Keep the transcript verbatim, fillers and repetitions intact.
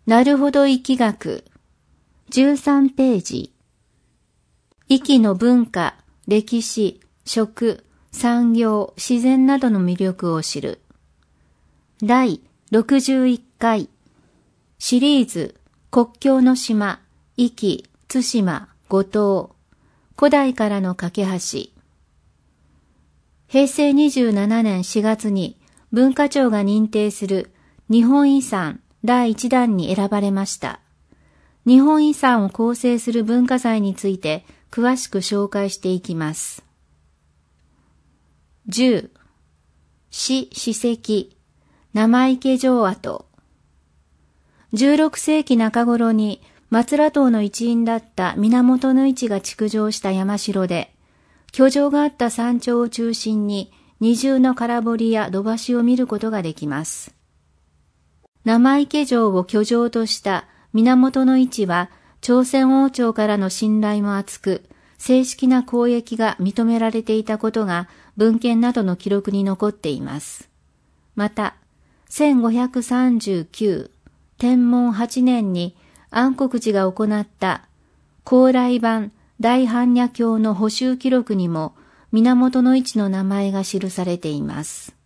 なるほど易学。じゅうさんページ。壱岐の文化、歴史、食、産業、自然などの魅力を知る。だいろくじゅういっかい。シリーズ、国境の島、壱岐、対馬、五島。古代からの架け橋。へいせいにじゅうななねんしがつに文化庁が認定する日本遺産だいいちだんに選ばれました。日本遺産を構成する文化財について詳しく紹介していきます。じゅう. 史史跡、生池城跡。じゅうろくせいきなか頃に松浦党の一員だった源の市が築城した山城で、居城があった山頂を中心に二重の空堀や土橋を見ることができます。生池城を居城とした源の市は朝鮮王朝からの信頼も厚く、正式な交易が認められていたことが文献などの記録に残っています。また、せんごひゃくさんじゅうきゅう天文はちねんに安国寺が行った高麗版大般若経の補修記録にも源の市の名前が記されています。